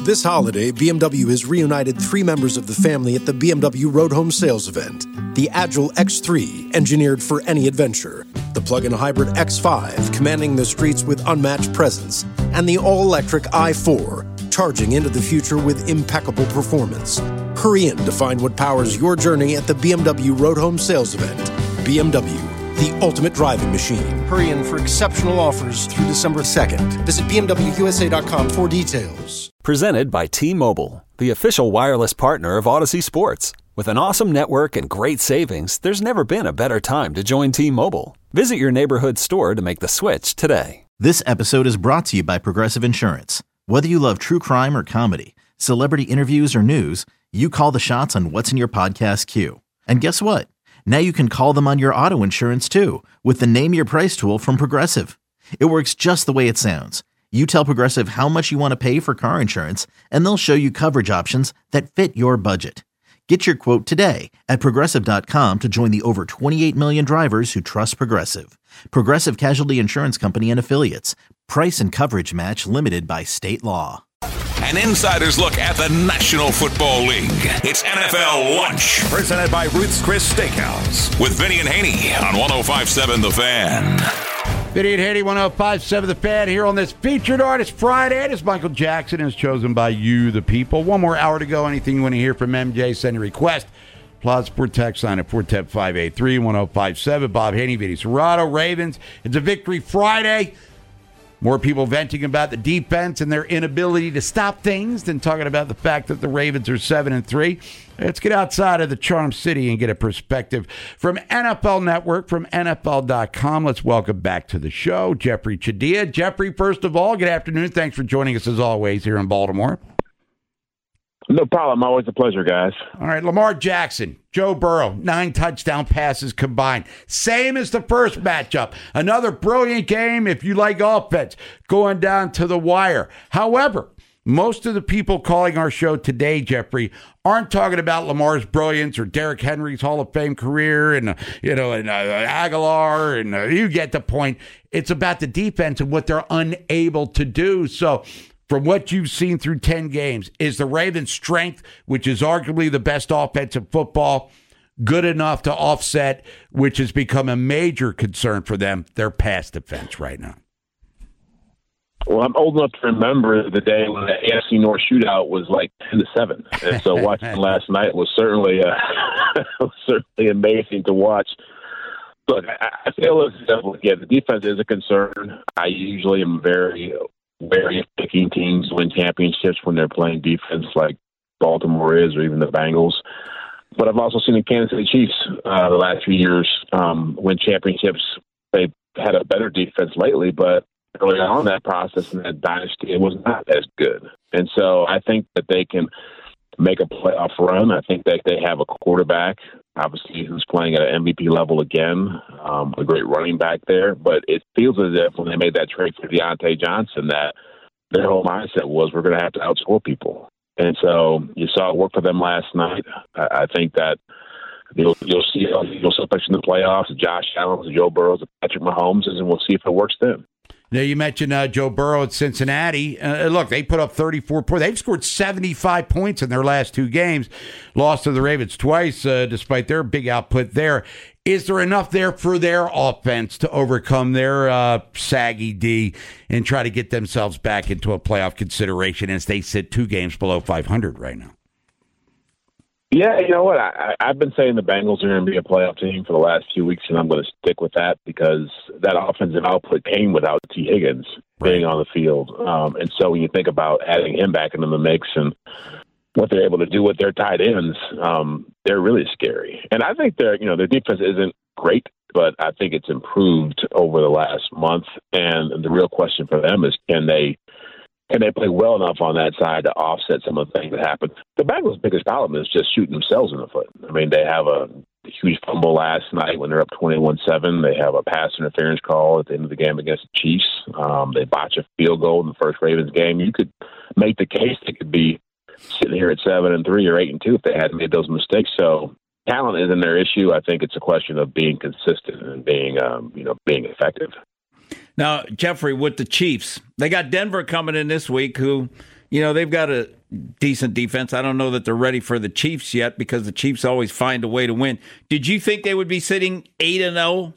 This holiday, BMW has reunited 3 members of the family at the BMW Road Home Sales event. The Agile X3, engineered for any adventure. The plug-in hybrid X5, commanding the streets with unmatched presence. And the all-electric i4, charging into the future with impeccable performance. Hurry in to find what powers your journey at the BMW Road Home Sales event. BMW, the ultimate driving machine. Hurry in for exceptional offers through December 2nd. Visit BMWUSA.com for details. Presented by T-Mobile, the official wireless partner of Odyssey Sports. With an awesome network and great savings, there's never been a better time to join T-Mobile. Visit your neighborhood store to make the switch today. This episode is brought to you by Progressive Insurance. Whether you love true crime or comedy, celebrity interviews or news, you call the shots on what's in your podcast queue. And guess what? Now you can call them on your auto insurance too with the Name Your Price tool from Progressive. It works just the way it sounds. You tell Progressive how much you want to pay for car insurance, and they'll show you coverage options that fit your budget. Get your quote today at Progressive.com to join the over 28 million drivers who trust Progressive. Progressive Casualty Insurance Company and Affiliates. Price and coverage match limited by state law. An insider's look at the National Football League. It's NFL Lunch. Presented by Ruth's Chris Steakhouse. With Vinny and Haney on 105.7 The Fan. Vinny and Haney, 105.7 The Fan, here on this Featured Artist Friday. It is Michael Jackson, is chosen by you, the people. One more hour to go. Anything you want to hear from MJ, send a request. Plaza Sport text line at 410-583-1057. Bob Haney, Vinny Serrato, Ravens. It's a Victory Friday. More people venting about the defense and their inability to stop things than talking about the fact that the Ravens are 7-3. Let's get outside of the Charm City and get a perspective from NFL Network, from NFL.com. Let's welcome back to the show Jeffrey Chadiha. Jeffrey, first of all, good afternoon. Thanks for joining us as always here in Baltimore. No problem. Always a pleasure, guys. All right, Lamar Jackson, Joe Burrow, 9 touchdown passes combined. Same as the first matchup. Another brilliant game if you like offense, going down to the wire. However, most of the people calling our show today, Jeffrey, aren't talking about Lamar's brilliance or Derrick Henry's Hall of Fame career and Aguilar, and you get the point. It's about the defense and what they're unable to do. So, from what you've seen through 10 games, is the Ravens' strength, which is arguably the best offensive football, good enough to offset, which has become a major concern for them, their pass defense right now? Well, I'm old enough to remember the day when the AFC North shootout was like 10-7, and so watching last night was certainly amazing to watch. Look, I feel as if the defense is a concern. I usually am very wary of picking teams to win championships when they're playing defense like Baltimore is, or even the Bengals. But I've also seen the Kansas City Chiefs the last few years win championships. They've had a better defense lately, but early on in that process in that dynasty, it was not as good. And so I think that they can make a playoff run. I think that they have a quarterback, obviously, who's playing at an MVP level again, a great running back there. But it feels as if when they made that trade for Deontay Johnson, that their whole mindset was we're going to have to outscore people. And so you saw it work for them last night. I think that you'll see especially in the playoffs, Josh Allen, Joe Burrow, Patrick Mahomes, and we'll see if it works then. Now, you mentioned Joe Burrow at Cincinnati. Look, they put up 34 points. They've scored 75 points in their last 2 games. Lost to the Ravens twice, despite their big output there. Is there enough there for their offense to overcome their saggy D and try to get themselves back into a playoff consideration as they sit 2 games below 500 right now? Yeah, you know what? I've been saying the Bengals are going to be a playoff team for the last few weeks, and I'm going to stick with that because that offensive output came without T. Higgins being on the field. And so when you think about adding him back into the mix and what they're able to do with their tight ends, they're really scary. And I think their defense isn't great, but I think it's improved over the last month. And the real question for them is can they play well enough on that side to offset some of the things that happen? The Bengals' biggest problem is just shooting themselves in the foot. I mean, they have a huge fumble last night when they're up 21-7. They have a pass interference call at the end of the game against the Chiefs. They botch a field goal in the first Ravens game. You could make the case they could be sitting here at 7-3 or 8-2 if they hadn't made those mistakes. So talent isn't their issue. I think it's a question of being consistent and being effective. Now, Jeffrey, with the Chiefs, they got Denver coming in this week who, they've got a decent defense. I don't know that they're ready for the Chiefs yet because the Chiefs always find a way to win. Did you think they would be sitting 8-0?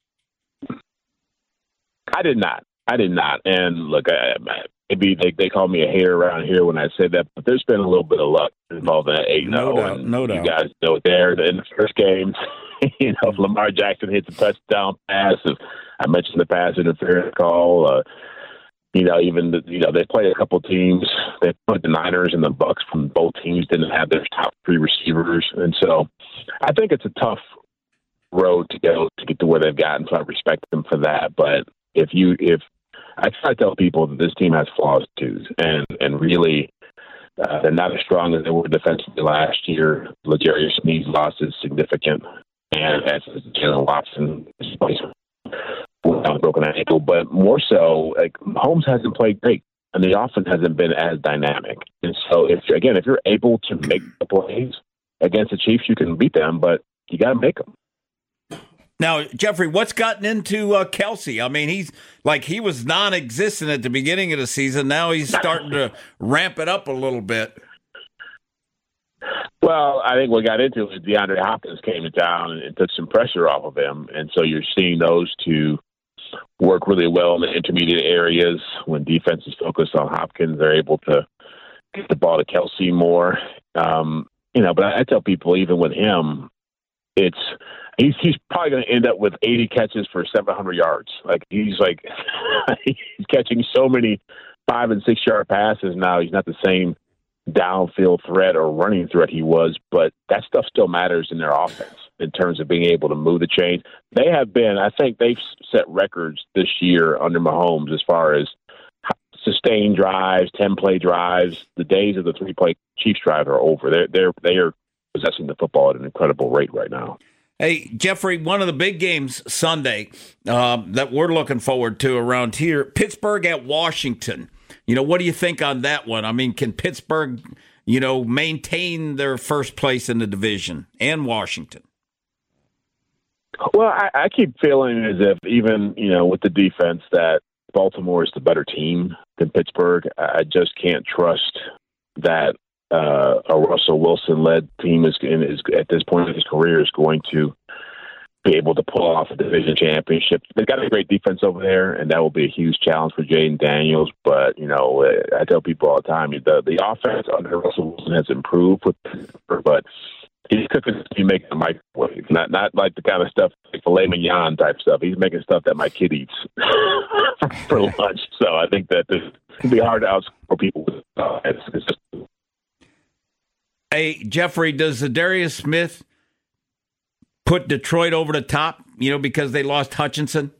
I did not. And look, maybe they call me a hater around here when I say that, but there's been a little bit of luck involved in that 8-0. No doubt. You guys know it there in the first game. If Lamar Jackson hits a touchdown pass, I mentioned the pass interference call. They played a couple teams. They put the Niners and the Bucks from both teams didn't have their top 3 receivers, and so I think it's a tough road to go to get to where they've gotten. So I respect them for that. But if I try to tell people that this team has flaws too, and really they're not as strong as they were defensively last year. L'Jarius Sneed's loss is significant, and as Jalen Watson is with a broken ankle. But more so, like Mahomes hasn't played great, and the offense hasn't been as dynamic. And so, if you're able to make the plays against the Chiefs, you can beat them, but you got to make them. Now, Jeffrey, what's gotten into Kelsey? I mean, he was non-existent at the beginning of the season. Now he's starting to ramp it up a little bit. Well, I think what got into it was DeAndre Hopkins came to town and took some pressure off of him. And so you're seeing those two work really well in the intermediate areas. When defense is focused on Hopkins, they're able to get the ball to Kelsey more. But I tell people, even with him, he's probably going to end up with 80 catches for 700 yards. He's catching so many 5 and 6 yard passes now. He's not the same downfield threat or running threat he was, but that stuff still matters in their offense in terms of being able to move the chains. I think they've set records this year under Mahomes as far as sustained drives, 10-play drives. The days of the 3-play Chiefs drive are over. They are possessing the football at an incredible rate right now. Hey, Jeffrey, one of the big games Sunday that we're looking forward to around here, Pittsburgh at Washington. What do you think on that one? I mean, can Pittsburgh, maintain their first place in the division and Washington? Well, I keep feeling as if even, with the defense that Baltimore is the better team than Pittsburgh. I just can't trust that a Russell Wilson-led team is at this point of his career is going to be able to pull off a division championship. They've got a great defense over there, and that will be a huge challenge for Jaden Daniels. But, I tell people all the time, the offense under Russell Wilson has improved with Pittsburgh, but he's cooking this team making a microwave, not like the kind of stuff, like filet mignon type stuff. He's making stuff that my kid eats for lunch. So I think that this can be hard to outscore people. It's just... Hey, Jeffrey, does Zadarius Smith put Detroit over the top, because they lost Hutchinson?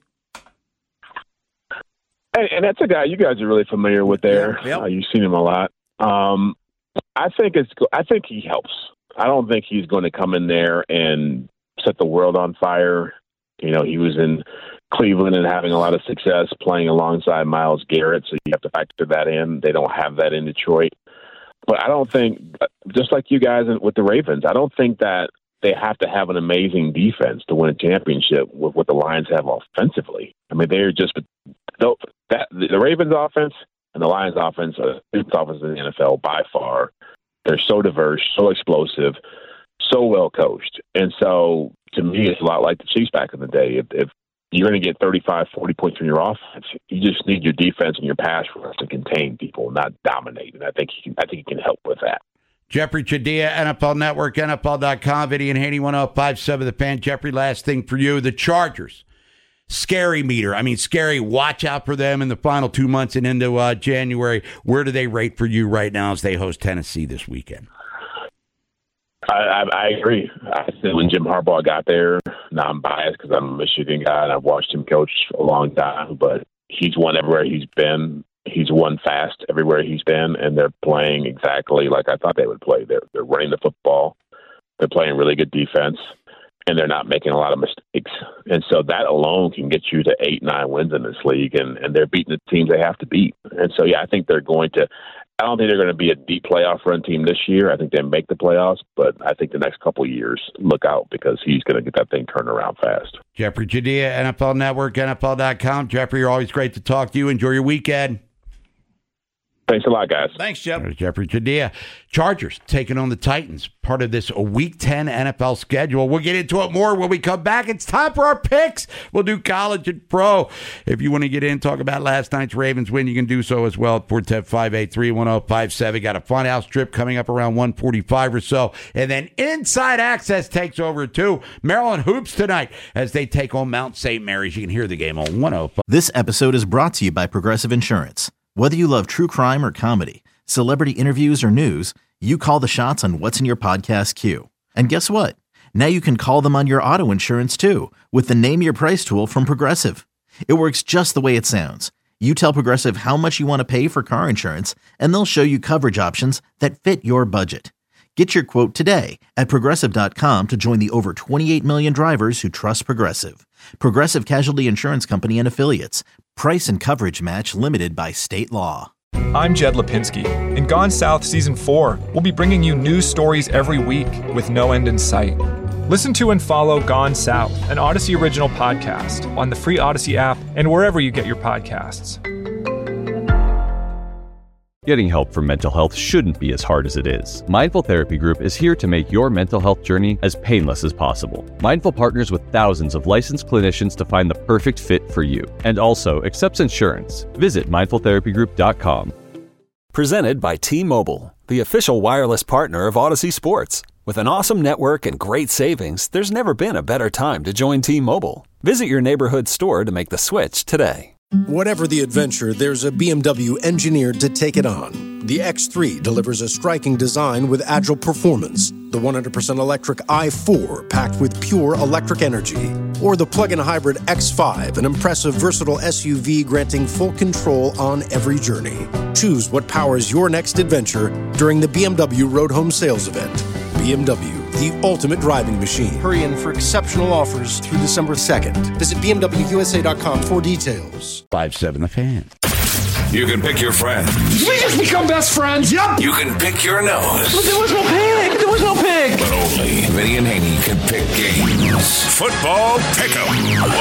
And that's a guy you guys are really familiar with there. Yep. You've seen him a lot. I think he helps. I don't think he's going to come in there and set the world on fire. He was in Cleveland and having a lot of success playing alongside Myles Garrett, so you have to factor that in. They don't have that in Detroit. But I don't think, just like you guys with the Ravens, I don't think that they have to have an amazing defense to win a championship with what the Lions have offensively. I mean, they're just the Ravens offense and the Lions offense are the best offense in the NFL by far. They're so diverse, so explosive, so well coached. And so, to me, it's a lot like the Chiefs back in the day. If you're going to get 35, 40 points from your offense, you just need your defense and your pass rush to contain people, not dominate. And I think he can help with that. Jeffrey Chadiha, NFL Network, NFL.com, Vinny and Haney, 105.7 The Fan. Jeffrey, last thing for you, the Chargers. Scary meter. I mean, scary. Watch out for them in the final 2 months and into January. Where do they rate for you right now as they host Tennessee this weekend? I agree. I said when Jim Harbaugh got there, now I'm biased because I'm a Michigan guy and I've watched him coach a long time, but he's won everywhere he's been. He's won fast everywhere he's been, and they're playing exactly like I thought they would play. They're running the football. They're playing really good defense, and they're not making a lot of mistakes. And so that alone can get you to 8-9 wins in this league, and they're beating the teams they have to beat. And so, I think they're going to – I don't think they're going to be a deep playoff run team this year. I think they make the playoffs, but I think the next couple of years, look out because he's going to get that thing turned around fast. Jeffrey Chadiha, NFL Network, NFL.com. Jeffrey, you're always great to talk to you. Enjoy your weekend. Thanks a lot, guys. Thanks, Jeff. There's Jeffrey Jadea. Chargers taking on the Titans, part of this Week 10 NFL schedule. We'll get into it more when we come back. It's time for our picks. We'll do college and pro. If you want to get in, talk about last night's Ravens win, you can do so as well at 410-583-1057. Got a Funhouse trip coming up around 1:45 or so. And then Inside Access takes over too. Maryland Hoops tonight as they take on Mount St. Mary's. You can hear the game on 105. This episode is brought to you by Progressive Insurance. Whether you love true crime or comedy, celebrity interviews or news, you call the shots on what's in your podcast queue. And guess what? Now you can call them on your auto insurance too with the Name Your Price tool from Progressive. It works just the way it sounds. You tell Progressive how much you want to pay for car insurance, and they'll show you coverage options that fit your budget. Get your quote today at Progressive.com to join the over 28 million drivers who trust Progressive. Progressive Casualty Insurance Company and Affiliates. Price and coverage match limited by state law. I'm Jed Lipinski. In Gone South Season 4, we'll be bringing you news stories every week with no end in sight. Listen to and follow Gone South, an Odyssey original podcast on the free Odyssey app and wherever you get your podcasts. Getting help for mental health shouldn't be as hard as it is. Mindful Therapy Group is here to make your mental health journey as painless as possible. Mindful partners with thousands of licensed clinicians to find the perfect fit for you, and also accepts insurance. Visit mindfultherapygroup.com. Presented by T-Mobile, the official wireless partner of Odyssey Sports. With an awesome network and great savings, there's never been a better time to join T-Mobile. Visit your neighborhood store to make the switch today. Whatever the adventure, there's a BMW engineered to take it on. The X3 delivers a striking design with agile performance. The 100% electric i4 packed with pure electric energy. Or the plug-in hybrid X5, an impressive versatile SUV granting full control on every journey. Choose what powers your next adventure during the BMW Road Home Sales Event. BMW, the ultimate driving machine. Hurry in for exceptional offers through December 2nd. Visit BMWUSA.com for details. 5-7 The Fan. You can pick your friends. Did we just become best friends? Yep. You can pick your nose. But there was no pig. There was no pig. But only Vinny and Haney can pick games. Football Pick'em.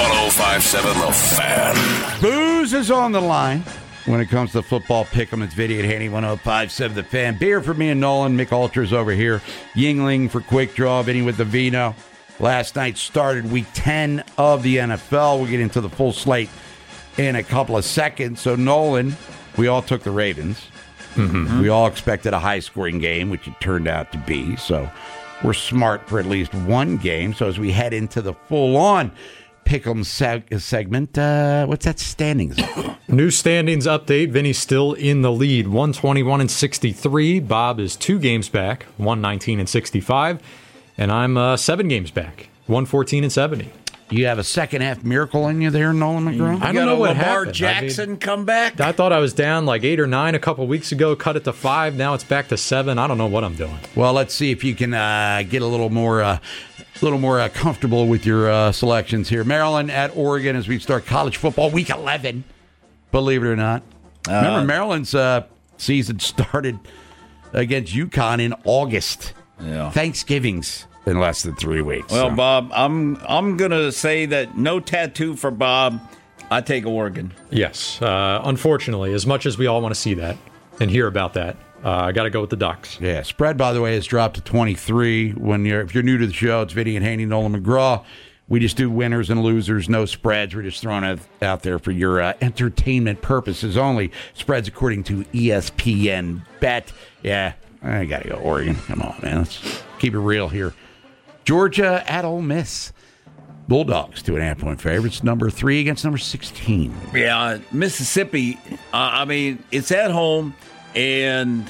105.7 The Fan. Booze is on the line. When it comes to football pick'em, it's Vinny and Haney, 105.7 The Fan. Beer for me and Nolan. Mick Ultra's over here. Yingling for Quick Draw. Vinny with the Vino. Last night started Week 10 of the NFL. We'll get into the full slate in a couple of seconds. So, Nolan, we all took the Ravens. Mm-hmm. We all expected a high-scoring game, which it turned out to be. So, we're smart for at least one game. So, as we head into the full-on Pick'em segment, what's that standings? New standings update. Vinny's still in the lead, 121-63. Bob is 2 games back, 119-65. And I'm 7 games back, 114-70. You have a second-half miracle in you there, Nolan McGraw? I don't know what Lamar happened. Jackson come back? I thought I was down like 8 or 9 a couple weeks ago, cut it to 5. Now it's back to 7. I don't know what I'm doing. Well, let's see if you can get a little more comfortable with your selections here. Maryland at Oregon as we start college football week 11, believe it or not. Remember, Maryland's season started against UConn in August. Yeah. Thanksgiving's in less than 3 weeks. Well, so. Bob, I'm going to say that no tattoo for Bob. I take Oregon. Yes. Unfortunately, as much as we all want to see that and hear about that, I got to go with the Ducks. Yeah, spread, by the way, has dropped to 23. If you're new to the show, it's Vinny and Haney, Nolan McGraw. We just do winners and losers, no spreads. We're just throwing it out there for your entertainment purposes only. Spreads according to ESPN Bet. Yeah, I got to go Oregon. Come on, man. Let's keep it real here. Georgia at Ole Miss. Bulldogs, 2.5-point favorites. Number 3 against number 16. Yeah, Mississippi. It's at home, and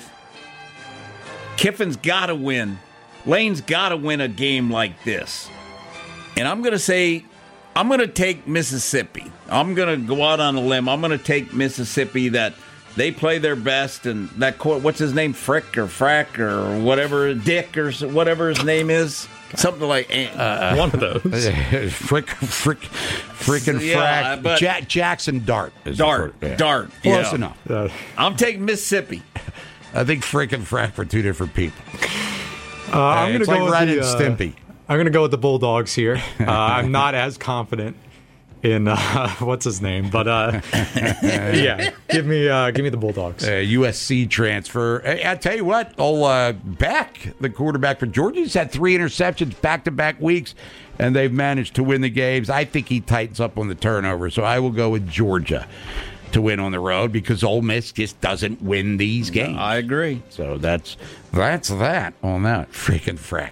Kiffin's got to win. Lane's got to win a game like this. And I'm going to take Mississippi. I'm going to go out on a limb. I'm going to take Mississippi that they play their best, and that what's his name, Frick or Frack or whatever, Dick or whatever his name is. Something like one of those. Frick and Frack. But Jackson Dart. Dart. Close enough. I'm taking Mississippi. I think Frick and Frack were 2 different people. I'm going to go like with Ren and Stimpy. I'm going to go with the Bulldogs here. I'm not as confident in what's his name, but yeah, give me the Bulldogs. USC transfer. I tell you what, Beck, the quarterback for Georgia, he's had 3 interceptions back-to-back weeks, and they've managed to win the games. I think he tightens up on the turnover, so I will go with Georgia to win on the road because Ole Miss just doesn't win these games. I agree. So that's that on that. Frickin' frack.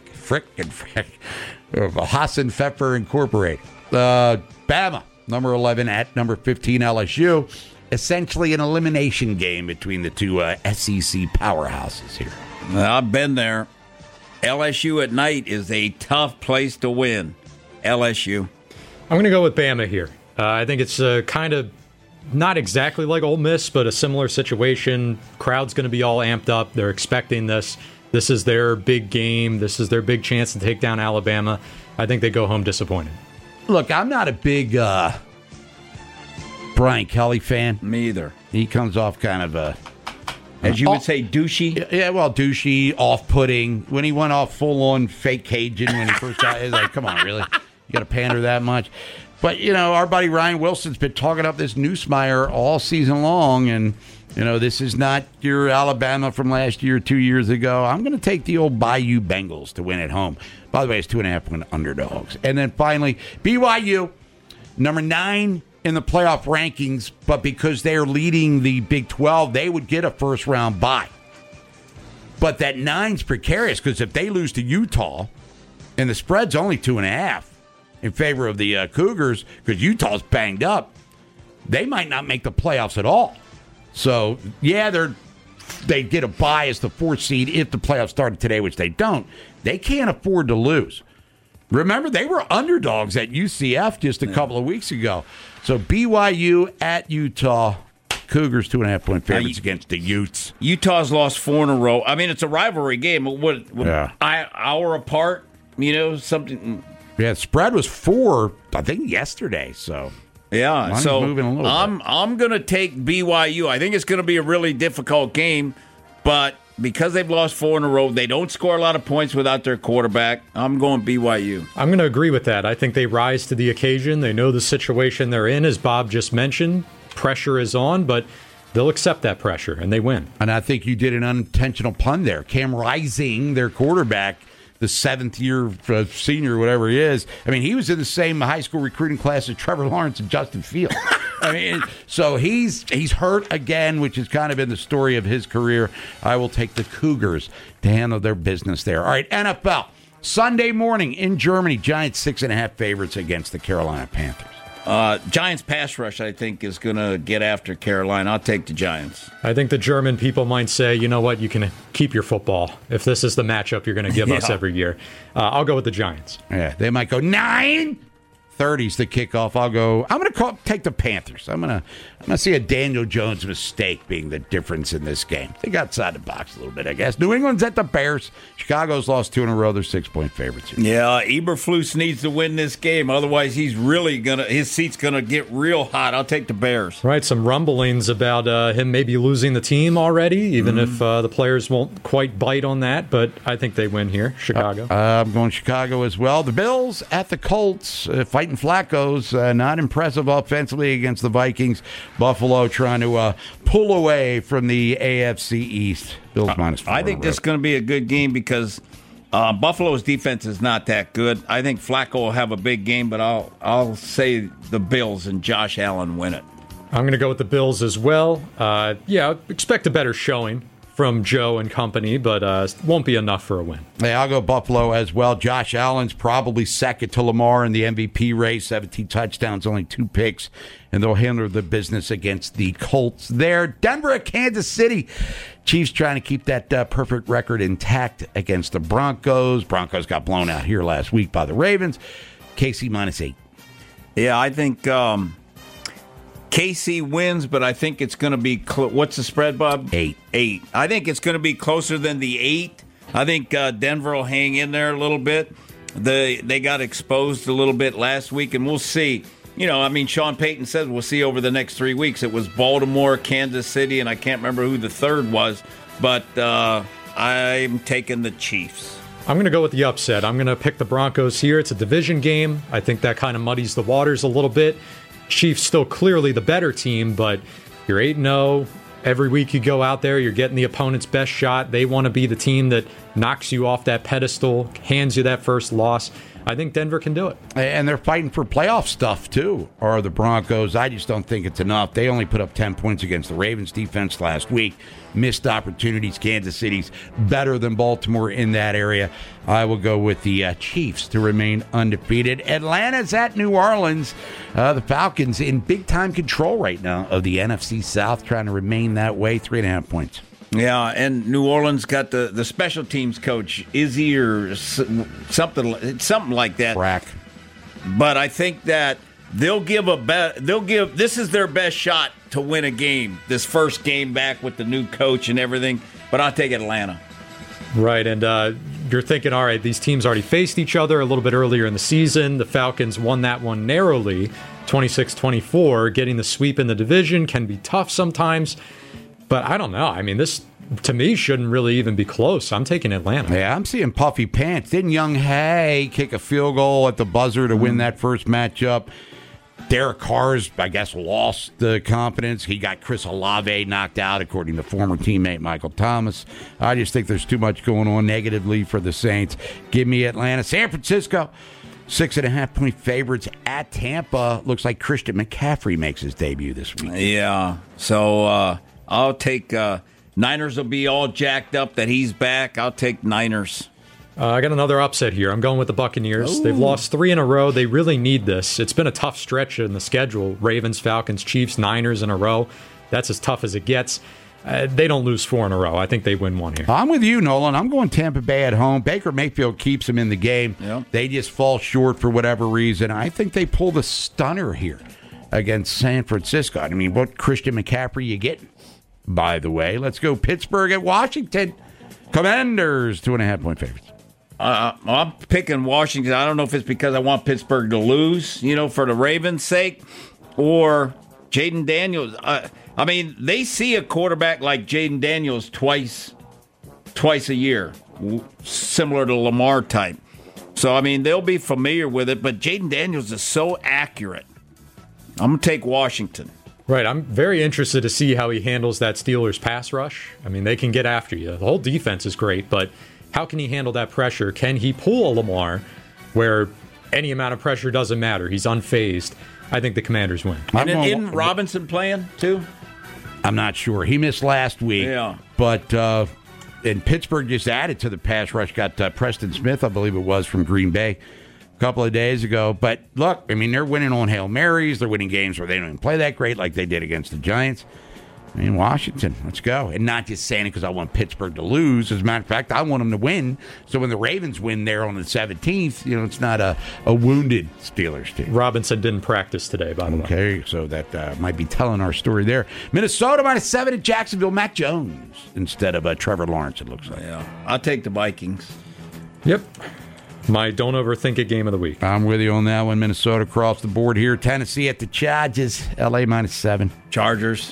Hassan Pfeffer Incorporated. Bama, number 11 at number 15 LSU. Essentially an elimination game between the two SEC powerhouses here. I've been there. LSU at night is a tough place to win. LSU. I'm going to go with Bama here. I think it's kind of not exactly like Ole Miss, but a similar situation. Crowd's going to be all amped up. They're expecting this. This is their big game. This is their big chance to take down Alabama. I think they go home disappointed. Look, I'm not a big Brian Kelly fan. Me either. He comes off kind of a... As you would say, douchey? Yeah, well, douchey, off-putting. When he went off full-on fake Cajun when he first got... It's like, come on, really? You got to pander that much? But, our buddy Ryan Wilson's been talking up this Nussmeier all season long, and, this is not your Alabama from last year, 2 years ago. I'm going to take the old Bayou Bengals to win at home. By the way, it's 2.5-point underdogs. And then finally, BYU, number 9 in the playoff rankings, but because they're leading the Big 12, they would get a first-round bye. But that 9's precarious because if they lose to Utah, and the spread's only 2.5 in favor of the Cougars, because Utah's banged up, they might not make the playoffs at all. So, yeah, they get a bye as the 4th seed if the playoffs started today, which they don't. They can't afford to lose. Remember, they were underdogs at UCF just a couple of weeks ago. So BYU at Utah, Cougars 2.5-point favorites against the Utes. Utah's lost 4 in a row. I mean, it's a rivalry game. What hour apart? Something. Yeah, the spread was 4, I think, yesterday. So yeah, so moving a little I'm going to take BYU. I think it's going to be a really difficult game, but because they've lost 4 in a row, they don't score a lot of points without their quarterback. I'm going BYU. I'm going to agree with that. I think they rise to the occasion. They know the situation they're in, as Bob just mentioned. Pressure is on, but they'll accept that pressure, and they win. And I think you did an unintentional pun there. Cam Rising, their quarterback, the 7th-year senior, whatever he is. I mean, he was in the same high school recruiting class as Trevor Lawrence and Justin Fields. I mean, so he's hurt again, which has kind of been the story of his career. I will take the Cougars to handle their business there. All right, NFL. Sunday morning in Germany, Giants 6.5 favorites against the Carolina Panthers. Giants pass rush, I think, is going to get after Carolina. I'll take the Giants. I think the German people might say, you know what, you can keep your football if this is the matchup you're going to give us every year. I'll go with the Giants. Yeah, they might go 9:30's the kickoff. I'm going to take the Panthers. I'm going to see a Daniel Jones mistake being the difference in this game. Think outside the box a little bit, I guess. New England's at the Bears. Chicago's lost 2 in a row. They're 6-point favorites here. Yeah, Eberflus needs to win this game. Otherwise, his seat's going to get real hot. I'll take the Bears. Right, some rumblings about him maybe losing the team already, even if the players won't quite bite on that. But I think they win here, Chicago. I'm going Chicago as well. The Bills at the Colts, fighting Flacco's not impressive offensively against the Vikings. Buffalo trying to pull away from the AFC East. Bills -4. I think this is going to be a good game because Buffalo's defense is not that good. I think Flacco will have a big game, but I'll say the Bills and Josh Allen win it. I'm going to go with the Bills as well. Expect a better showing from Joe and company, but won't be enough for a win. Yeah, I'll go Buffalo as well. Josh Allen's probably second to Lamar in the MVP race. 17 touchdowns, only 2 picks, and they'll handle the business against the Colts there. Denver at Kansas City. Chiefs trying to keep that perfect record intact against the Broncos. Broncos got blown out here last week by the Ravens. KC -8. Yeah, I think KC wins, but I think it's going to be what's the spread, Bob? 8. I think it's going to be closer than the 8. I think Denver will hang in there a little bit. They got exposed a little bit last week, and we'll see. Sean Payton says we'll see over the next 3 weeks. It was Baltimore, Kansas City, and I can't remember who the third was, but I'm taking the Chiefs. I'm going to go with the upset. I'm going to pick the Broncos here. It's a division game. I think that kind of muddies the waters a little bit. Chiefs still clearly the better team, but you're 8-0. Every week you go out there, you're getting the opponent's best shot. They want to be the team that knocks you off that pedestal, hands you that first loss. I think Denver can do it. And they're fighting for playoff stuff, too, are the Broncos. I just don't think it's enough. They only put up 10 points against the Ravens defense last week. Missed opportunities. Kansas City's better than Baltimore in that area. I will go with the Chiefs to remain undefeated. Atlanta's at New Orleans. The Falcons in big-time control right now of the NFC South, trying to remain that way. 3.5 points. Yeah, and New Orleans got the special teams coach, Izzy or something like that. Brack. But I think that they'll give this is their best shot to win a game. This first game back with the new coach and everything. But I'll take Atlanta. Right, and you're thinking, all right, these teams already faced each other a little bit earlier in the season. The Falcons won that one narrowly, 26-24. Getting the sweep in the division can be tough sometimes. But I don't know. I mean, this, to me, shouldn't really even be close. I'm taking Atlanta. Yeah, I'm seeing puffy pants. Didn't Young Hay kick a field goal at the buzzer to win that first matchup? Derek Carr's, I guess, lost the confidence. He got Chris Olave knocked out, according to former teammate Michael Thomas. I just think there's too much going on negatively for the Saints. Give me Atlanta. San Francisco, 6.5-point favorites at Tampa. Looks like Christian McCaffrey makes his debut this week. Yeah, so I'll take Niners will be all jacked up that he's back. I'll take Niners. I got another upset here. I'm going with the Buccaneers. Ooh. They've lost 3 in a row. They really need this. It's been a tough stretch in the schedule. Ravens, Falcons, Chiefs, Niners in a row. That's as tough as it gets. They don't lose 4 in a row. I think they win 1 here. I'm with you, Nolan. I'm going Tampa Bay at home. Baker Mayfield keeps them in the game. Yep. They just fall short for whatever reason. I think they pull the stunner here against San Francisco. I mean, what Christian McCaffrey you getting? By the way, let's go Pittsburgh at Washington. Commanders, 2.5-point favorites. I'm picking Washington. I don't know if it's because I want Pittsburgh to lose, for the Ravens' sake, or Jaden Daniels. I mean, they see a quarterback like Jaden Daniels twice a year, similar to Lamar type. So, I mean, they'll be familiar with it, but Jaden Daniels is so accurate. I'm going to take Washington. Right, I'm very interested to see how he handles that Steelers pass rush. I mean, they can get after you. The whole defense is great, but how can he handle that pressure? Can he pull a Lamar where any amount of pressure doesn't matter? He's unfazed. I think the Commanders win. And isn't Robinson playing, too? I'm not sure. He missed last week. Yeah. But and Pittsburgh just added to the pass rush. Got Preston Smith, I believe it was, from Green Bay a couple of days ago. But look, I mean, they're winning on Hail Marys. They're winning games where they don't even play that great like they did against the Giants. I mean, Washington, let's go. And not just saying it because I want Pittsburgh to lose. As a matter of fact, I want them to win. So when the Ravens win there on the 17th, it's not a wounded Steelers team. Robinson didn't practice today, by the way. Okay, so that might be telling our story there. Minnesota -7 at Jacksonville. Mac Jones instead of Trevor Lawrence, it looks like. Yeah, I'll take the Vikings. Yep. My don't overthink it game of the week. I'm with you on that one. Minnesota across the board here. Tennessee at the Chargers. LA -7. Chargers.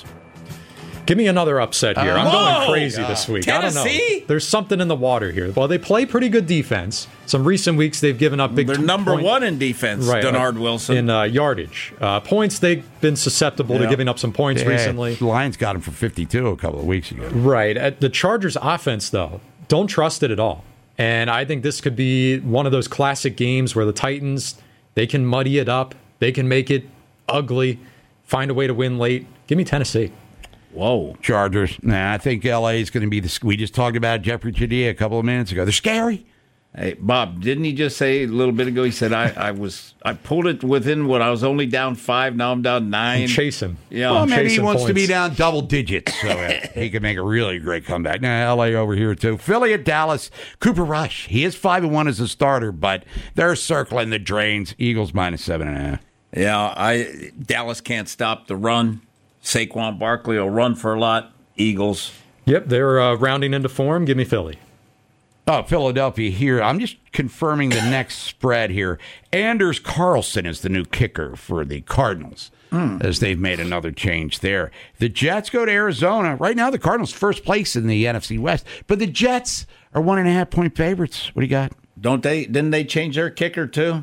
Give me another upset here. I'm going crazy this week. Tennessee? I don't know. There's something in the water here. Well, they play pretty good defense. Some recent weeks they've given up big. They're number 1 in defense, right, Denard Wilson. In yardage. Points, they've been susceptible to giving up some points recently. The Lions got him for 52 a couple of weeks ago. Right. The Chargers offense, though, don't trust it at all. And I think this could be one of those classic games where the Titans, they can muddy it up. They can make it ugly, find a way to win late. Give me Tennessee. Whoa. Chargers. Nah, I think L.A. is going to be we just talked about Jeffrey Chidea a couple of minutes ago. They're scary. Hey, Bob, didn't he just say a little bit ago, he said, I pulled it within I was only down 5, now I'm down 9. I'm chasing. Yeah, well, maybe he wants to be down double digits so he can make a really great comeback. Now, L.A. over here, too. Philly at Dallas. Cooper Rush. He is 5-1 as a starter, but they're circling the drains. Eagles -7.5. Yeah, Dallas can't stop the run. Saquon Barkley will run for a lot. Eagles. Yep, they're rounding into form. Give me Philly. Oh, Philadelphia here. I'm just confirming the next spread here. Anders Carlson is the new kicker for the Cardinals, as they've made another change there. The Jets go to Arizona. Right now, the Cardinals first place in the NFC West, but the Jets are 1.5-point favorites. What do you got? Didn't they change their kicker too?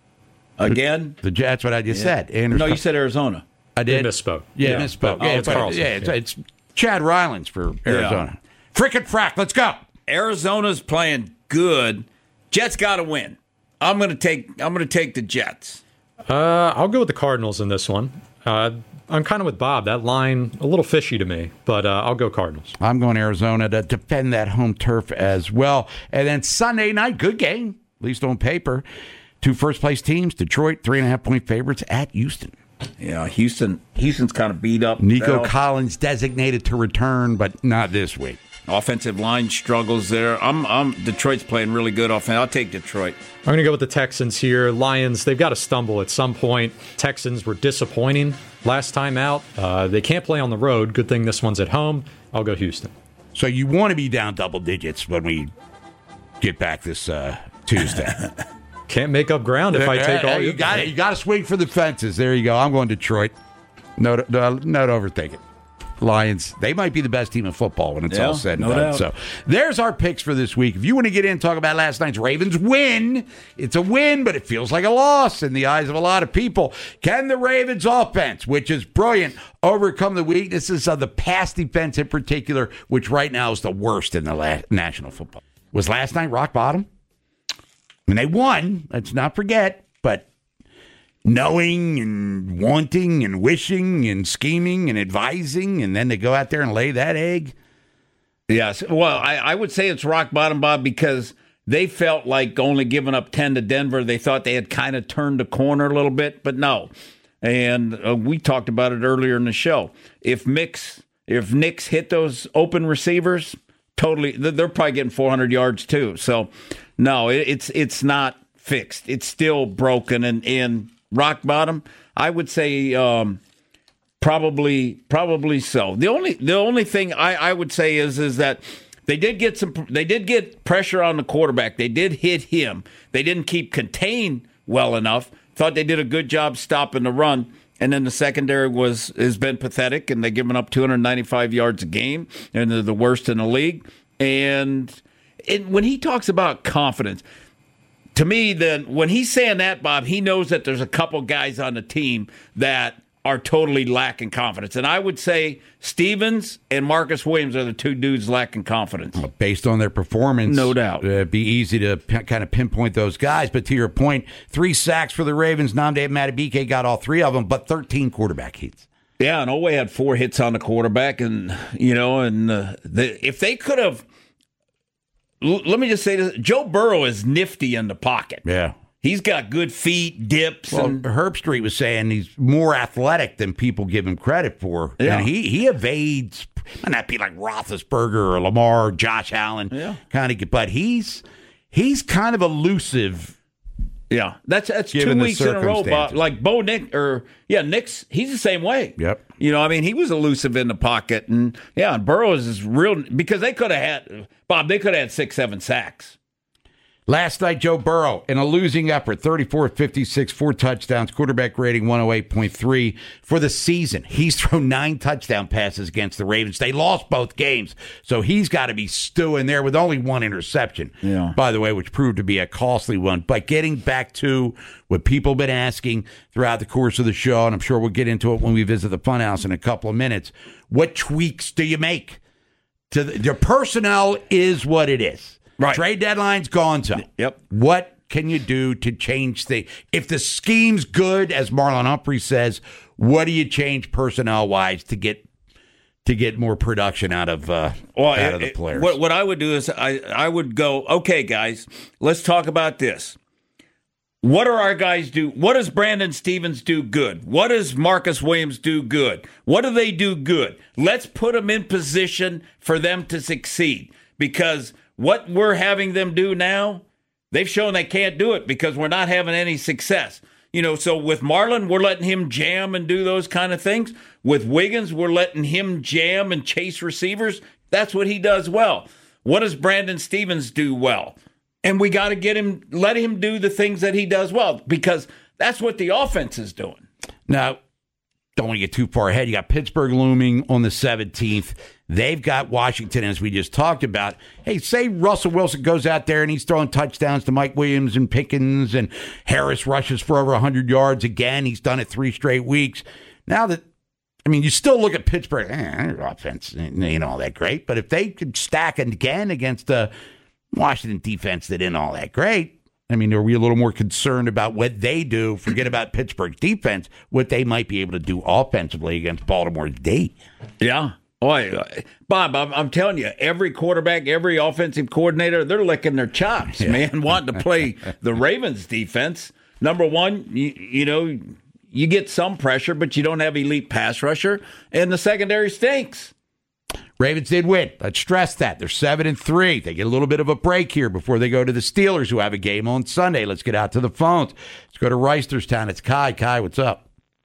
Again? That's what I just said. No, you said Arizona. I did. They misspoke. Yeah, misspoke. It's Carlson. It's Chad Rylands for Arizona. Frickin' frack, let's go. Arizona's playing good. Jets got to win. I'm going to take the Jets. I'll go with the Cardinals in this one. I'm kind of with Bob. That line, a little fishy to me, but I'll go Cardinals. I'm going Arizona to defend that home turf as well. And then Sunday night, good game, at least on paper. 2 first-place teams, Detroit, 3.5-point favorites at Houston. Yeah, Houston's kind of beat up. Nico Collins designated to return, but not this week. Offensive line struggles there. Detroit's playing really good offense. I'll take Detroit. I'm going to go with the Texans here. Lions, they've got to stumble at some point. Texans were disappointing last time out. They can't play on the road. Good thing this one's at home. I'll go Houston. So you want to be down double digits when we get back this Tuesday. Can't make up ground if I take all you got it. You got to swing for the fences. There you go. I'm going Detroit. No, don't overthink it. Lions, they might be the best team in football when it's all said and done. Doubt. So there's our picks for this week. If you want to get in and talk about last night's Ravens win, it's a win, but it feels like a loss in the eyes of a lot of people. Can the Ravens offense, which is brilliant, overcome the weaknesses of the pass defense in particular, which right now is the worst in the National Football? Was last night rock bottom? I mean, they won, let's not forget, but knowing and wanting and wishing and scheming and advising, and then they go out there and lay that egg. Yes. Well, I would say it's rock bottom, Bob, because they felt like only giving up 10 to Denver. They thought they had kind of turned the corner a little bit, but no. And we talked about it earlier in the show. If Knicks hit those open receivers, totally, they're probably getting 400 yards too. So, no, it's not fixed. It's still broken and rock bottom. I would say probably so. The only thing I would say is that they did get pressure on the quarterback. They did hit him. They didn't keep contained well enough. Thought they did a good job stopping the run. And then the secondary has been pathetic, and they've given up 295 yards a game, and they're the worst in the league. And when he talks about confidence, to me, then when he's saying that, Bob, he knows that there's a couple guys on the team that are totally lacking confidence. And I would say Stevens and Marcus Williams are the two dudes lacking confidence. Well, based on their performance, no doubt. It'd be easy to kind of pinpoint those guys. But to your point, 3 sacks for the Ravens. Nnamdi Madubuike got all 3 of them, but 13 quarterback hits. Yeah, and Oweh had 4 hits on the quarterback. And, if they could have, let me just say this, Joe Burrow is nifty in the pocket. Yeah. He's got good feet, dips. Well, Herb Street was saying he's more athletic than people give him credit for. Yeah. And he evades, might not be like Roethlisberger or Lamar or Josh Allen, kind of, but he's kind of elusive. Yeah, that's 2 weeks in a row, Bob. Like Bo Nix, he's the same way. Yep. He was elusive in the pocket. And Burrows is real, because they could have had 6-7 sacks. Last night, Joe Burrow, in a losing effort, 34-56, 4 touchdowns, quarterback rating 108.3 for the season. He's thrown 9 touchdown passes against the Ravens. They lost both games, so he's got to be stewing there with only 1 interception, by the way, which proved to be a costly one. But getting back to what people have been asking throughout the course of the show, and I'm sure we'll get into it when we visit the Funhouse in a couple of minutes, what tweaks do you make? Your personnel is what it is. Right. Trade deadline's gone, so. Yep. What can you do to change things? If the scheme's good, as Marlon Humphrey says, what do you change personnel-wise to get more production out of the players? What I would do is I would go, okay, guys, let's talk about this. What do our guys do? What does Brandon Stevens do good? What does Marcus Williams do good? What do they do good? Let's put them in position for them to succeed, because what we're having them do now, they've shown they can't do it because we're not having any success. So with Marlon, we're letting him jam and do those kind of things. With Wiggins, we're letting him jam and chase receivers. That's what he does well. What does Brandon Stevens do well? And we got to let him do the things that he does well, because that's what the offense is doing. Now, don't want to get too far ahead. You got Pittsburgh looming on the 17th. They've got Washington, as we just talked about. Hey, say Russell Wilson goes out there and he's throwing touchdowns to Mike Williams and Pickens, and Harris rushes for over 100 yards again. He's done it 3 straight weeks. Now that, I mean, you still look at Pittsburgh, their offense ain't all that great, but if they could stack it again against a Washington defense that ain't all that great, I mean, are we a little more concerned about what they do? Forget about Pittsburgh's defense, what they might be able to do offensively against Baltimore's D. Yeah. Boy, Bob, I'm telling you, every quarterback, every offensive coordinator, they're licking their chops, man, wanting to play the Ravens defense. Number one, you get some pressure, but you don't have elite pass rusher, and the secondary stinks. Ravens did win. Let's stress that. They're 7-3. They get a little bit of a break here before they go to the Steelers, who have a game on Sunday. Let's get out to the phones. Let's go to Reisterstown. It's Kai. Kai, what's up?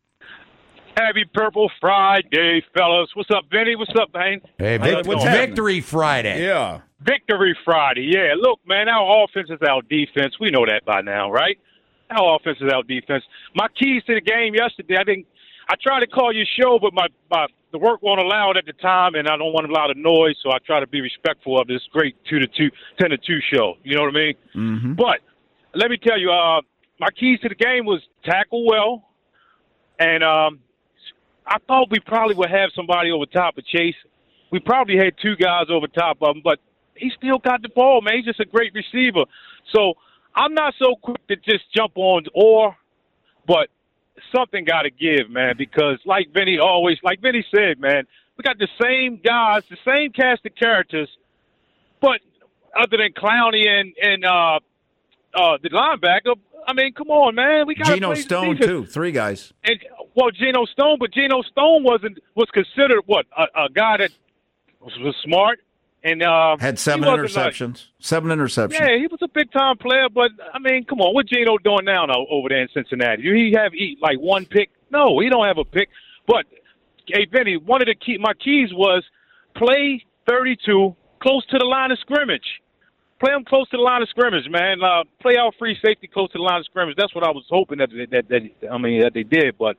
Happy Purple Friday, fellas. What's up, Vinny? What's up, man? Hey, Victory Friday. Yeah. Victory Friday. Yeah, look, man, our offense is our defense. We know that by now, right? Our offense is our defense. My keys to the game yesterday, I tried to call your show, but the work won't allow it at the time, and I don't want a lot of noise, so I try to be respectful of this great 10 to 2 show. You know what I mean? Mm-hmm. But let me tell you, my keys to the game was tackle well, and I thought we probably would have somebody over top of Chase. We probably had 2 guys over top of him, but he still got the ball, man. He's just a great receiver. So I'm not so quick to just jump on but something got to give, man, because like Vinny said, man, we got the same guys, the same cast of characters, but other than Clowney and the linebacker, I mean, come on, man. We got Geno Stone, too. 3 guys. And, Geno Stone, but Geno Stone was considered, a guy that was smart. And had 7 interceptions. 7 interceptions. Yeah, he was a big-time player, but, I mean, come on. What Geno doing now over there in Cincinnati? Do he have like 1 pick? No, he don't have a pick. But, hey, Vinny, one of my keys was play 32 close to the line of scrimmage. Play them close to the line of scrimmage, man. Play out free safety close to the line of scrimmage. That's what I was hoping that they did, but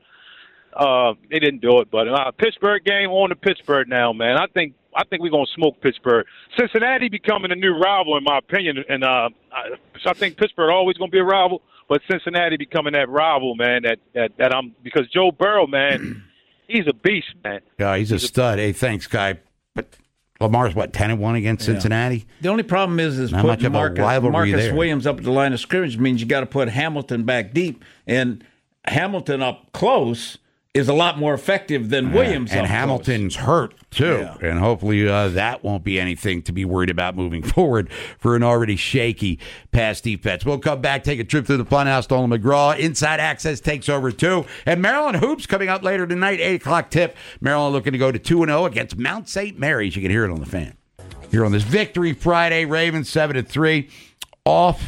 they didn't do it. But Pittsburgh game on to Pittsburgh now, man. I think we're gonna smoke Pittsburgh. Cincinnati becoming a new rival, in my opinion, and I think Pittsburgh always gonna be a rival, but Cincinnati becoming that rival, man. That I'm because Joe Burrow, man, he's a beast, man. Yeah, he's a stud. Hey, thanks, Guy. But Lamar's 10-1 against Cincinnati. The only problem is not much of a rivalry Marcus there. Williams up at the line of scrimmage means you got to put Hamilton back deep, and Hamilton up close is a lot more effective than Williams. And Hamilton's hurt, too. Yeah. And hopefully that won't be anything to be worried about moving forward for an already shaky pass defense. We'll come back, take a trip through the Funhouse. Nolan McGraw, Inside Access takes over, too. And Maryland Hoops coming up later tonight, 8 o'clock tip. Maryland looking to go to 2-0 against Mount St. Mary's. You can hear it on the Fan. Here on this Victory Friday, Ravens 7-3. Off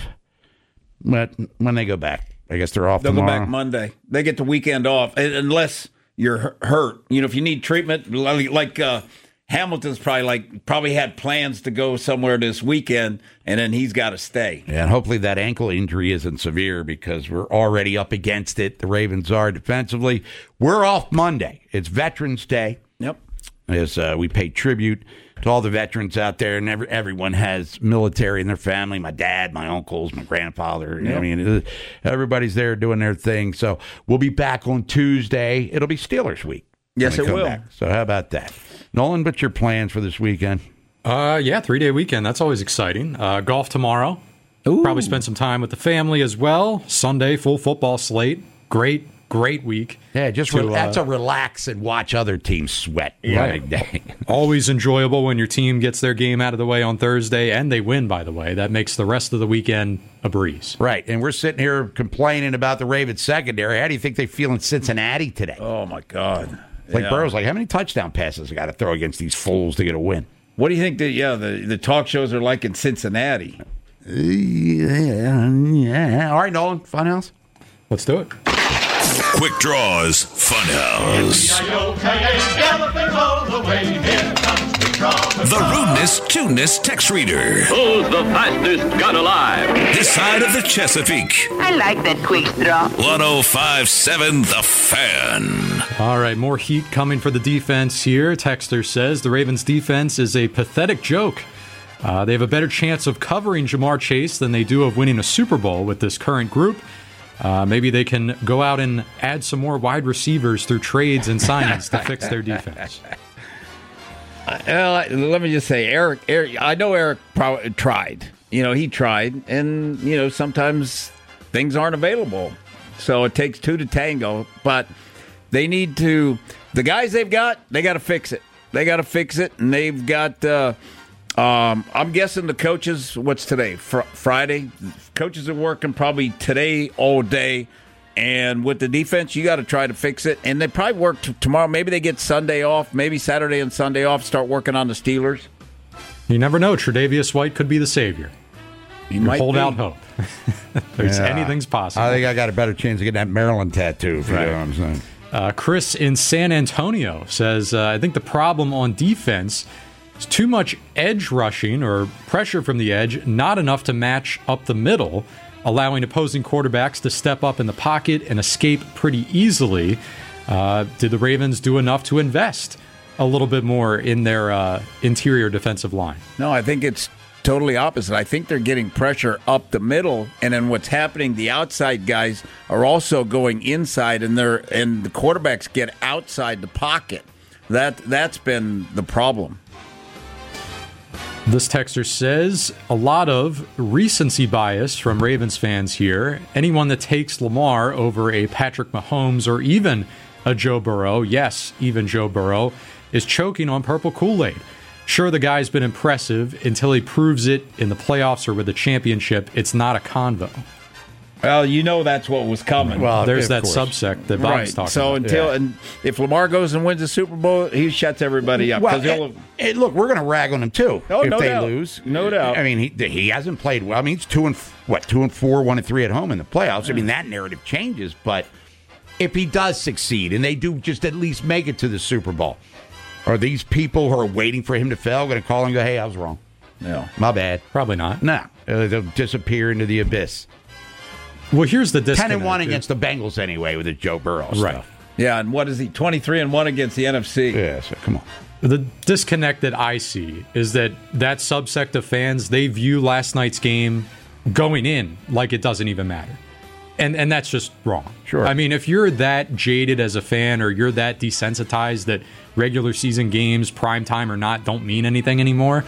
when they go back. I guess they're off tomorrow. They'll go back Monday. They get the weekend off, unless you're hurt. If you need treatment, like Hamilton's probably had plans to go somewhere this weekend, and then he's got to stay. Yeah, and hopefully that ankle injury isn't severe because we're already up against it. The Ravens are defensively. We're off Monday. It's Veterans Day. Yep. As we pay tribute to all the veterans out there, and everyone has military in their family. My dad, my uncles, my grandfather. Yep. I mean, everybody's there doing their thing. So we'll be back on Tuesday. It'll be Steelers week. Yes, it will. Back. So how about that? Nolan, what's your plans for this weekend? 3-day weekend. That's always exciting. Golf tomorrow. Ooh. Probably spend some time with the family as well. Sunday, full football slate. Great week. Yeah, that's a relax and watch other teams sweat. Right. Day. Always enjoyable when your team gets their game out of the way on Thursday, and they win, by the way. That makes the rest of the weekend a breeze. Right, and we're sitting here complaining about the Ravens secondary. How do you think they feel in Cincinnati today? Oh, my God. Burrow's how many touchdown passes I got to throw against these fools to get a win? What do you think the talk shows are like in Cincinnati? Yeah. All right, Nolan, Funhouse. Let's do it. Quick Draws Funhouse. The rudeness, tuneness text reader. Who's the fastest gun alive? This side of the Chesapeake. I like that quick straw. 105.7 The Fan. All right, more heat coming for the defense here. Texter says the Ravens defense is a pathetic joke. They have a better chance of covering Jamar Chase than they do of winning a Super Bowl with this current group. Maybe they can go out and add some more wide receivers through trades and signings to fix their defense. Let me just say, Eric, I know Eric probably tried. He tried, and, sometimes things aren't available. So it takes two to tango, but they need to, the guys they've got, they got to fix it. And they've got, I'm guessing the coaches, what's today? Friday? Coaches are working probably today all day. And with the defense, you got to try to fix it. And they probably work tomorrow. Maybe they get Sunday off. Maybe Saturday and Sunday off, start working on the Steelers. You never know. Tre'Davious White could be the savior. He might hold be. out hope. Anything's possible. I think I got a better chance of getting that Maryland tattoo, if you know what I'm saying. Chris in San Antonio says, I think the problem on defense is too much edge rushing or pressure from the edge, not enough to match up the middle, allowing opposing quarterbacks to step up in the pocket and escape pretty easily. Did the Ravens do enough to invest a little bit more in their interior defensive line? No, I think it's totally opposite. I think they're getting pressure up the middle, and then what's happening, the outside guys are also going inside, and the quarterbacks get outside the pocket. That's been the problem. This texter says, a lot of recency bias from Ravens fans here. Anyone that takes Lamar over a Patrick Mahomes or even a Joe Burrow, yes, even Joe Burrow, is choking on purple Kool-Aid. Sure, the guy's been impressive until he proves it in the playoffs or with a championship. It's not a convo. Well, that's what was coming. Well, there's that subsect that Bob's talking about. And if Lamar goes and wins the Super Bowl, he shuts everybody up. Well, look, we're going to rag on him too if they lose. No doubt. I mean, he hasn't played well. I mean, he's 2-4, 1-3 at home in the playoffs. I mean, that narrative changes. But if he does succeed and they do just at least make it to the Super Bowl, are these people who are waiting for him to fail going to call and go, "Hey, I was wrong. No, my bad." Probably not. No, they'll disappear into the abyss. Well, here's the disconnect. 10-1 against the Bengals anyway with the Joe Burrow stuff. Yeah, and what is he? 23-1 against the NFC. Yeah, so come on. The disconnect that I see is that subsect of fans, they view last night's game going in like it doesn't even matter. And that's just wrong. Sure. I mean, if you're that jaded as a fan or you're that desensitized that regular season games, prime time or not, don't mean anything anymore,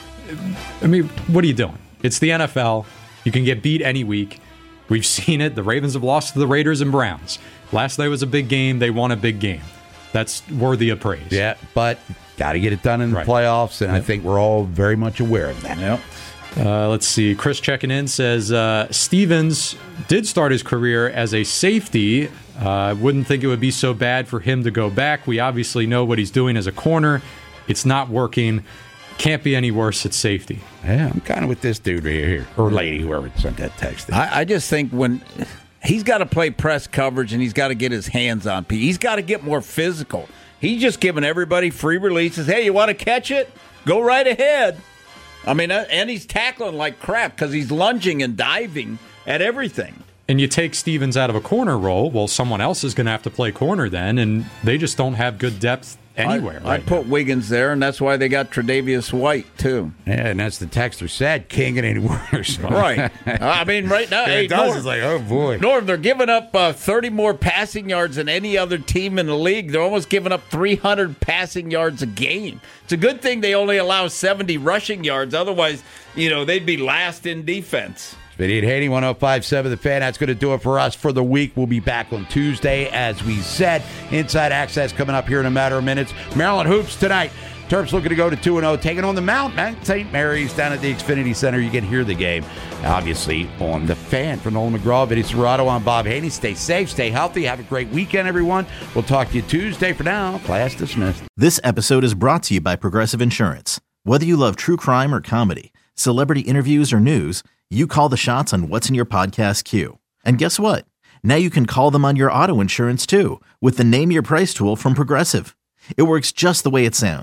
I mean, what are you doing? It's the NFL. You can get beat any week. We've seen it. The Ravens have lost to the Raiders and Browns. Last night was a big game. They won a big game. That's worthy of praise. Yeah, but got to get it done in the playoffs, and I think we're all very much aware of that. Yep. Let's see. Chris checking in says, Stevens did start his career as a safety. Wouldn't think it would be so bad for him to go back. We obviously know what he's doing as a corner. It's not working. Can't be any worse at safety. Yeah, I'm kind of with this dude right here, or lady, whoever sent that text. I just think when he's got to play press coverage and he's got to get his hands on people, he's got to get more physical. He's just giving everybody free releases. Hey, you want to catch it? Go right ahead. I mean, and he's tackling like crap because he's lunging and diving at everything. And you take Stevens out of a corner role, well, someone else is going to have to play corner then, and they just don't have good depth anywhere. I put Wiggins there, and that's why they got Tre'Davious White, too. Yeah, and that's the texter said, can't get any worse. Right. I mean, right now, it does. It's like, oh, boy. Norm, they're giving up 30 more passing yards than any other team in the league. They're almost giving up 300 passing yards a game. It's a good thing they only allow 70 rushing yards. Otherwise, they'd be last in defense. Vinny and Haney, 105.7 The Fan. That's going to do it for us for the week. We'll be back on Tuesday, as we said. Inside Access coming up here in a matter of minutes. Maryland Hoops tonight. Terps looking to go to 2-0, taking on the Mount St. Mary's down at the Xfinity Center. You can hear the game, obviously, on The Fan. For Nolan McGraw, Vinny Serrato, I'm Bob Haney. Stay safe, stay healthy. Have a great weekend, everyone. We'll talk to you Tuesday. For now, class dismissed. This episode is brought to you by Progressive Insurance. Whether you love true crime or comedy, celebrity interviews or news, you call the shots on what's in your podcast queue. And guess what? Now you can call them on your auto insurance too with the Name Your Price tool from Progressive. It works just the way it sounds.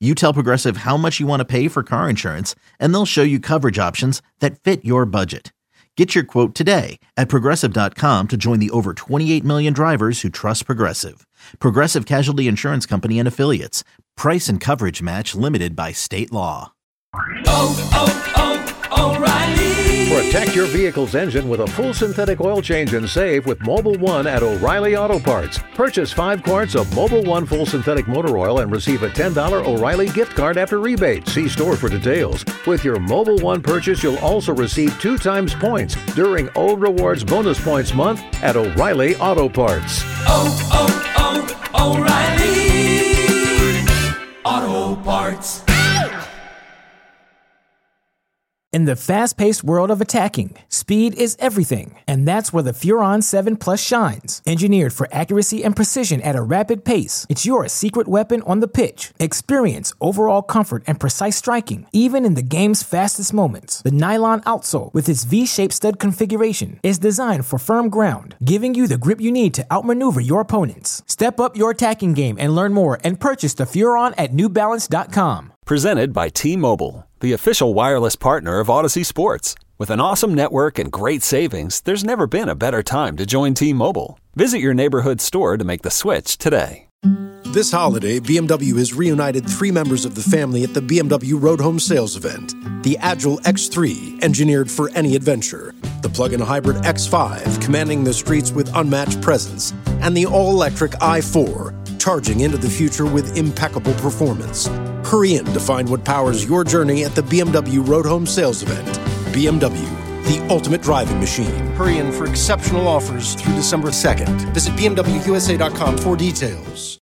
You tell Progressive how much you want to pay for car insurance, and they'll show you coverage options that fit your budget. Get your quote today at Progressive.com to join the over 28 million drivers who trust Progressive. Progressive Casualty Insurance Company and Affiliates. Price and coverage match limited by state law. O'Reilly. Protect your vehicle's engine with a full synthetic oil change and save with Mobil 1 at O'Reilly Auto Parts. Purchase 5 quarts of Mobil 1 full synthetic motor oil and receive a $10 O'Reilly gift card after rebate. See store for details. With your Mobil 1 purchase, you'll also receive 2 times points during O Rewards Bonus Points Month at O'Reilly Auto Parts. O'Reilly Auto Parts. In the fast-paced world of attacking, speed is everything, and that's where the Furon 7 Plus shines. Engineered for accuracy and precision at a rapid pace, it's your secret weapon on the pitch. Experience overall comfort and precise striking, even in the game's fastest moments. The nylon outsole, with its V-shaped stud configuration, is designed for firm ground, giving you the grip you need to outmaneuver your opponents. Step up your attacking game and learn more and purchase the Furon at NewBalance.com. Presented by T-Mobile, the official wireless partner of Odyssey Sports. With an awesome network and great savings, there's never been a better time to join T-Mobile. Visit your neighborhood store to make the switch today. This holiday, BMW has reunited 3 members of the family at the BMW Road Home Sales Event. The Agile X3, engineered for any adventure. The plug-in hybrid X5, commanding the streets with unmatched presence. And the all-electric i4, charging into the future with impeccable performance. Hurry in to find what powers your journey at the BMW Road Home Sales Event. BMW, the ultimate driving machine. Hurry in for exceptional offers through December 2nd. Visit BMWUSA.com for details.